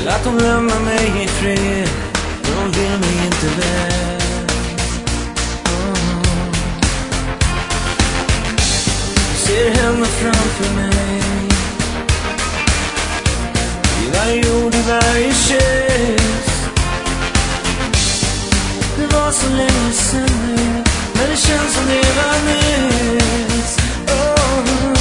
att de lämnar mig i fred. De vill mig inte väl. Ser henne framför mig, i varje jord, i varje kyss. Det var så länge sedan nu, men det känns som det var nyss.